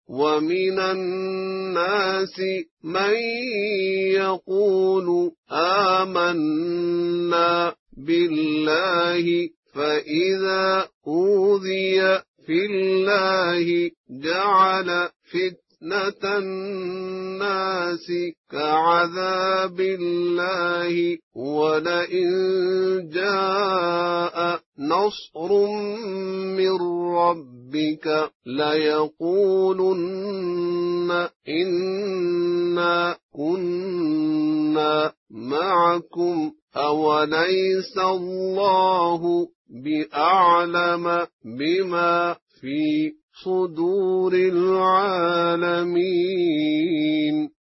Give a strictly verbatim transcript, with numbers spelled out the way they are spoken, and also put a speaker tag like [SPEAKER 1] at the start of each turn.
[SPEAKER 1] ومن الناس من يقول آمنا بالله فإذا أوذي في الله جعل فتنة الناس كعذاب الله ولئن جاء نصر من ربك ليقولن إنا كنا معكم أوليس الله بأعلم بما في صدور العالمين.